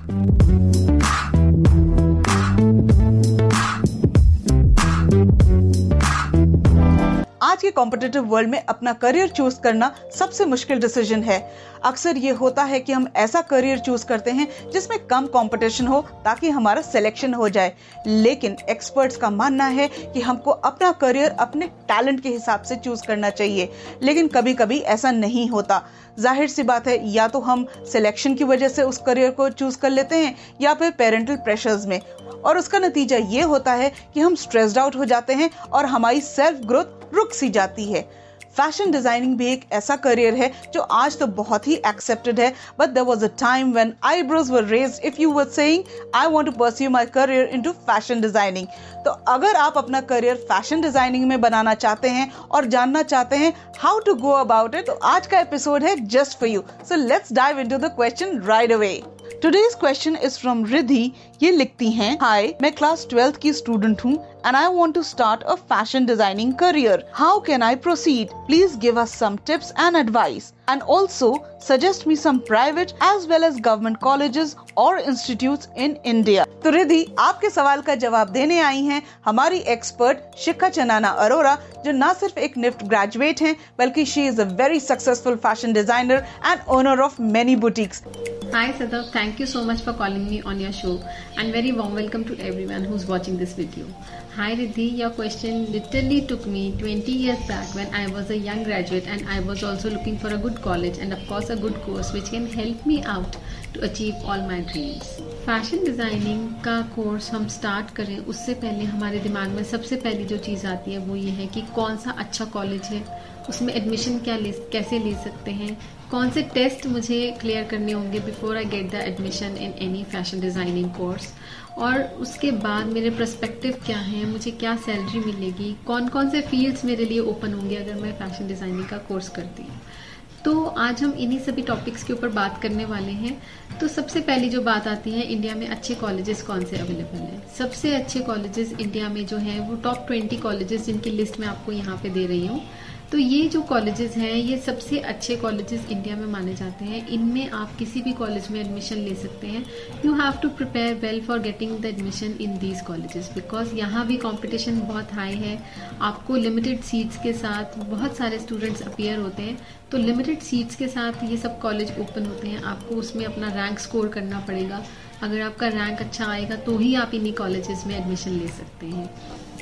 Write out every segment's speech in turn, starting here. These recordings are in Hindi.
आज के कॉम्पिटिटिव वर्ल्ड में अपना करियर चूज करना सबसे मुश्किल डिसीजन है। अक्सर ये होता है कि हम ऐसा करियर चूज करते हैं जिसमें कम कंपटीशन हो ताकि हमारा सिलेक्शन हो जाए, लेकिन एक्सपर्ट्स का मानना है कि हमको अपना करियर अपने टैलेंट के हिसाब से चूज करना चाहिए। लेकिन कभी कभी ऐसा नहीं होता। जाहिर सी बात है, या तो हम सिलेक्शन की वजह से उस करियर को चूज कर लेते हैं या फिर पेरेंटल प्रेशर्स में, और उसका नतीजा ये होता है कि हम स्ट्रेस्ड आउट हो जाते हैं और हमारी सेल्फ ग्रोथ रुक सी जाती है। फैशन डिजाइनिंग भी एक ऐसा करियर है जो आज तो बहुत ही एक्सेप्टेड है, but there was a time when eyebrows were raised if you were saying I want to pursue my career into fashion designing. तो अगर आप अपना करियर फैशन डिजाइनिंग में बनाना चाहते हैं और जानना चाहते हैं how to go about it, तो आज का एपिसोड है just for you. So let's dive into the question right away. Today's question is from Riddhi। ये लिखती हैं, हाय, मैं क्लास 12th की स्टूडेंट हूँ and I want to start a fashion designing career. How can I proceed? Please give us some tips and advice. And also suggest me some private as well as government colleges or institutes in India. तो रिद्धि, आपके सवाल का जवाब देने आई हैं हमारी एक्सपर्ट शिखा चनाना अरोरा, जो न सिर्फ एक निफ्ट ग्रेजुएट हैं बल्कि she is a very successful fashion designer and owner of many boutiques. Hi Sadaf, thank you so much for calling me on your show and very warm welcome to everyone who's watching this video. Hi Riddhi, your question literally took me 20 years back when I was a young graduate and I was also looking for a good college and of course a good course which can help me out to achieve all my dreams. Fashion designing का कोर्स हम स्टार्ट करें उससे पहले हमारे दिमाग में सबसे पहली जो चीज़ आती है वो ये है कि कौन सा अच्छा कॉलेज है, उसमें एडमिशन कैसे ले सकते हैं, कौन से टेस्ट मुझे क्लियर करने होंगे before I get the admission in any fashion designing course, और उसके बाद मेरे पर्सपेक्टिव क्या हैं, मुझे क्या सैलरी मिलेगी, कौन कौन से फील्ड्स मेरे लिए ओपन होंगे अगर मैं फैशन डिज़ाइनिंग का कोर्स करती हूँ। तो आज हम इन्हीं सभी टॉपिक्स के ऊपर बात करने वाले हैं। तो सबसे पहली जो बात आती है, इंडिया में अच्छे कॉलेजेस कौन से अवेलेबल हैं। सबसे अच्छे कॉलेजेस इंडिया में जो हैं वो टॉप 20 कॉलेजेस जिनकी लिस्ट मैं आपको यहाँ पे दे रही हूँ। तो ये जो कॉलेजेस हैं ये सबसे अच्छे कॉलेजेस इंडिया में माने जाते हैं। इनमें आप किसी भी कॉलेज में एडमिशन ले सकते हैं। You have to prepare well for getting the admission in these colleges because यहाँ भी कंपटीशन बहुत हाई है। आपको लिमिटेड सीट्स के साथ बहुत सारे स्टूडेंट्स अपीयर होते हैं, तो लिमिटेड सीट्स के साथ ये सब कॉलेज ओपन होते हैं। आपको उसमें अपना रैंक स्कोर करना पड़ेगा। अगर आपका रैंक अच्छा आएगा तो ही आप इन्हीं कॉलेजेस में एडमिशन ले सकते हैं।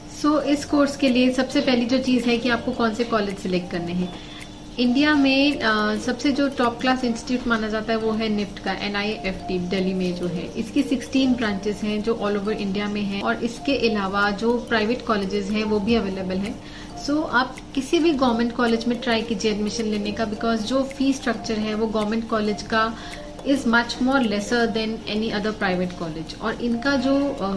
इस कोर्स के लिए सबसे पहली जो चीज़ है कि आपको कौन से कॉलेज सिलेक्ट करने हैं। इंडिया में सबसे जो टॉप क्लास इंस्टीट्यूट माना जाता है वो है निफ्ट का, NIFT दिल्ली में जो है। इसकी 16 ब्रांचेस हैं जो ऑल ओवर इंडिया में हैं, और इसके अलावा जो प्राइवेट कॉलेजेस हैं वो भी अवेलेबल हैं। आप किसी भी गवर्नमेंट कॉलेज में ट्राई कीजिए एडमिशन लेने का, बिकॉज जो फी स्ट्रक्चर है वो गवर्नमेंट कॉलेज का is much more lesser than any other private college, और इनका जो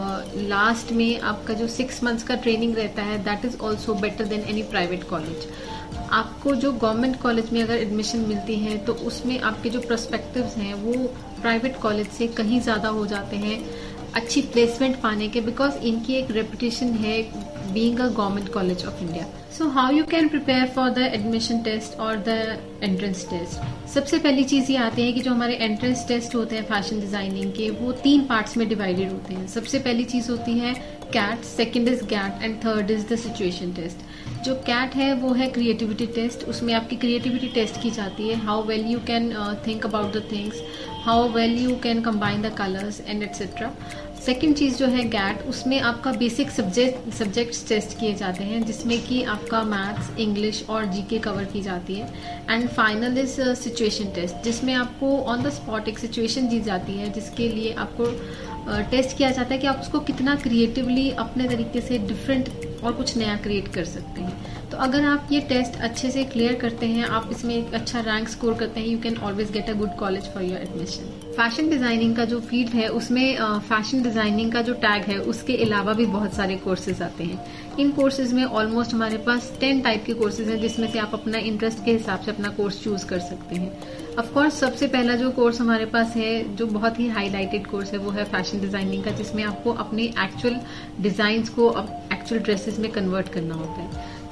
लास्ट में आपका जो 6 मंथ्स का ट्रेनिंग रहता है that is also better than any private college. आपको जो गवर्नमेंट कॉलेज में अगर एडमिशन मिलती है तो उसमें आपके जो पर्सपेक्टिव्स हैं वो प्राइवेट कॉलेज से कहीं ज़्यादा हो जाते हैं अच्छी प्लेसमेंट पाने के, बिकॉज इनकी एक रेपुटेशन है being a government college of India. So how you can prepare for the admission test or the entrance test? सबसे पहली चीज़ ये आती है कि जो हमारे एंट्रेंस टेस्ट होते हैं फैशन डिज़ाइनिंग के वो 3 पार्ट्स में डिवाइडेड होते हैं। सबसे पहली चीज़ होती है CAT, second is GAT and third is the situation test. जो कैट है वो है क्रिएटिविटी टेस्ट। उसमें आपकी क्रिएटिविटी टेस्ट की जाती है, how well you can think about the things, how well you can combine the colours and etcetera. Second चीज़ जो है गैट, उसमें आपका बेसिक सब्जेक्ट्स टेस्ट किए जाते हैं जिसमें कि आपका मैथ्स, इंग्लिश और जीके कवर की जाती है। And final is situation test, जिसमें आपको ऑन द स्पॉट एक सिचुएशन दी जाती है जिसके लिए आपको टेस्ट किया जाता है कि आप उसको कितना क्रिएटिवली अपने तरीके से डिफरेंट और कुछ नया क्रिएट कर सकते हैं। तो अगर आप ये टेस्ट अच्छे से क्लियर करते हैं, आप इसमें एक अच्छा रैंक स्कोर करते हैं, you can always get a good college for your admission. Fashion designing का जो फील्ड है उसमें फैशन डिज़ाइनिंग का जो टैग है उसके अलावा भी बहुत सारे कोर्सेज आते हैं। इन कोर्सेज में ऑलमोस्ट हमारे पास 10 टाइप के कोर्सेज हैं जिसमें से आप अपना इंटरेस्ट के हिसाब से अपना कोर्स चूज कर सकते हैं। ऑफकोर्स सबसे पहला जो कोर्स हमारे पास है जो बहुत ही हाईलाइटेड कोर्स है वो है फैशन डिज़ाइनिंग का, जिसमें आपको अपने एक्चुअल डिज़ाइंस को एक्चुअल ड्रेसेस में कन्वर्ट करना होता है।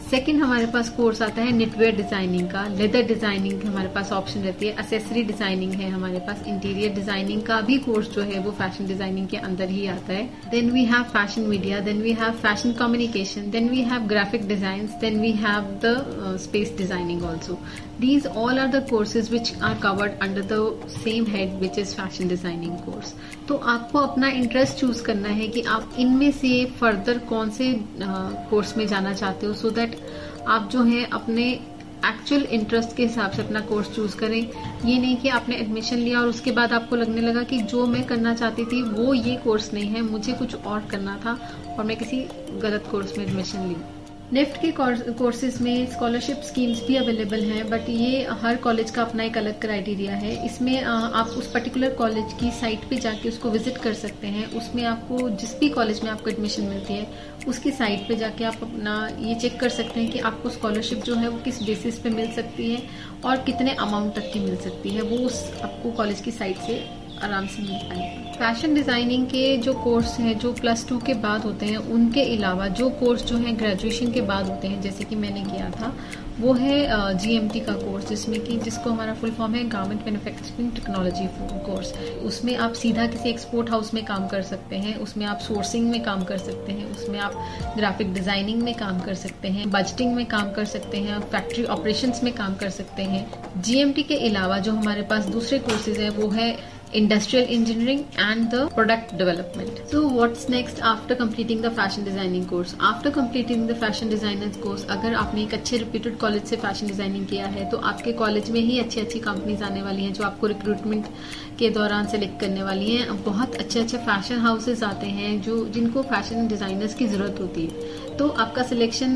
सेकंड हमारे पास कोर्स आता है निटवेयर डिजाइनिंग का, लेदर डिजाइनिंग हमारे पास ऑप्शन रहती है, एक्सेसरी डिजाइनिंग है हमारे पास, इंटीरियर डिजाइनिंग का भी कोर्स जो है वो फैशन डिजाइनिंग के अंदर ही आता है. Then we have fashion media, then we have fashion communication, then we have graphic design, then we have the space designing also. These all are the courses which are covered under the same head, which is fashion designing course. तो आपको अपना इंटरेस्ट चूज करना है कि आप इनमें से फर्दर कौन से कोर्स में जाना चाहते हो, सो दैट आप जो है अपने एक्चुअल इंटरेस्ट के हिसाब से अपना कोर्स चूज करें. ये नहीं कि आपने एडमिशन लिया और उसके बाद आपको लगने लगा कि जो मैं करना चाहती थी वो ये कोर्स नहीं है, मुझे कुछ और करना था और मैं किसी गलत कोर्स में एडमिशन ली. निफ्ट के कोर्सेज में स्कॉलरशिप स्कीम्स भी अवेलेबल हैं, बट ये हर कॉलेज का अपना एक अलग क्राइटेरिया है. इसमें आप उस पर्टिकुलर कॉलेज की साइट पे जाके उसको विजिट कर सकते हैं. उसमें आपको जिस भी कॉलेज में आपको एडमिशन मिलती है उसकी साइट पे जाके आप अपना ये चेक कर सकते हैं कि आपको स्कॉलरशिप जो है वो किस बेसिस पे मिल सकती है और कितने अमाउंट तक की मिल सकती है. वो उस आपको कॉलेज की साइट से आराम से मिल पाएगा. फैशन डिजाइनिंग के जो कोर्स हैं जो +2 के बाद होते हैं, उनके अलावा जो कोर्स जो है ग्रेजुएशन के बाद होते हैं, जैसे कि मैंने किया था, वो है GMT का कोर्स, जिसको हमारा फुल फॉर्म है गारमेंट मैन्युफैक्चरिंग टेक्नोलॉजी कोर्स. उसमें आप सीधा किसी एक्सपोर्ट हाउस में काम कर सकते हैं, उसमें आप सोर्सिंग में काम कर सकते हैं, उसमें आप ग्राफिक डिजाइनिंग में काम कर सकते हैं, बजटिंग में काम कर सकते हैं, फैक्ट्री ऑपरेशंस में काम कर सकते हैं. GMT के अलावा जो हमारे पास दूसरे कोर्सेज है वो है industrial engineering and the product development. So what's next after completing the fashion designing course? After completing the fashion designers course, अगर आपने एक अच्छे reputed कॉलेज से फैशन डिजाइनिंग किया है तो आपके कॉलेज में ही अच्छी अच्छी कंपनीज आने वाली हैं जो आपको रिक्रूटमेंट के दौरान सेलेक्ट करने वाली हैं. बहुत अच्छे अच्छे फैशन हाउसेज आते हैं जिनको फैशन डिजाइनर्स की जरूरत होती है. तो आपका सिलेक्शन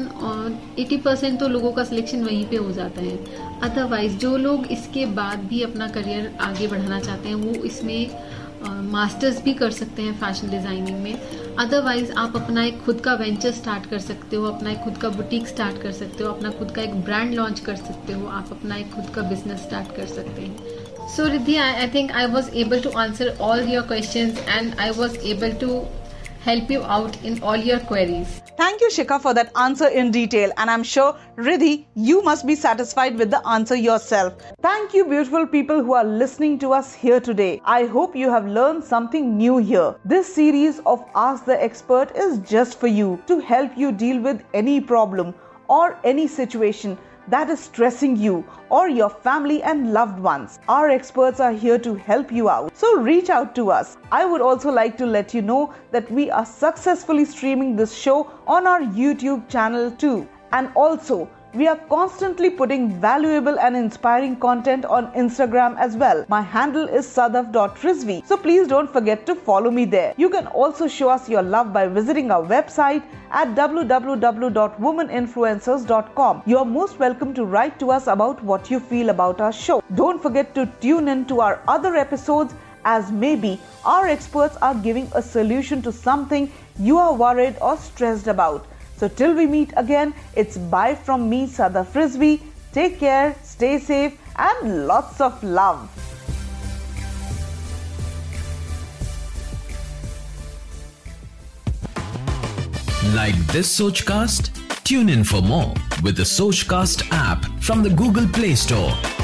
80% तो लोगों का सिलेक्शन वहीं पे हो जाता है. अदरवाइज जो लोग इसके बाद भी अपना करियर आगे बढ़ाना चाहते हैं वो इसमें मास्टर्स भी कर सकते हैं फैशन डिजाइनिंग में. अदरवाइज आप अपना एक खुद का वेंचर स्टार्ट कर सकते हो, अपना एक खुद का बुटीक स्टार्ट कर सकते हो, अपना खुद का एक ब्रांड लॉन्च कर सकते हो, आप अपना एक खुद का बिजनेस स्टार्ट कर सकते हैं. So Riddhi, I think I was able to answer all your questions and I was able to help you out in all your queries. Thank you, Shikha, for that answer in detail. And I'm sure, Riddhi, you must be satisfied with the answer yourself. Thank you, beautiful people who are listening to us here today. I hope you have learned something new here. This series of Ask the Expert is just for you to help you deal with any problem or any situation that is stressing you or your family and loved ones. Our experts are here to help you out. So reach out to us. I would also like to let you know that we are successfully streaming this show on our YouTube channel too. And also, we are constantly putting valuable and inspiring content on Instagram as well. My handle is sadaf.rizvi. So please don't forget to follow me there. You can also show us your love by visiting our website at www.womaninfluencers.com. You are most welcome to write to us about what you feel about our show. Don't forget to tune in to our other episodes, as maybe our experts are giving a solution to something you are worried or stressed about. So till we meet again, it's bye from me, Sadaf Rizvi. Take care, stay safe, and lots of love. Like this Sochcast? Tune in for more with the Sochcast app from the Google Play Store.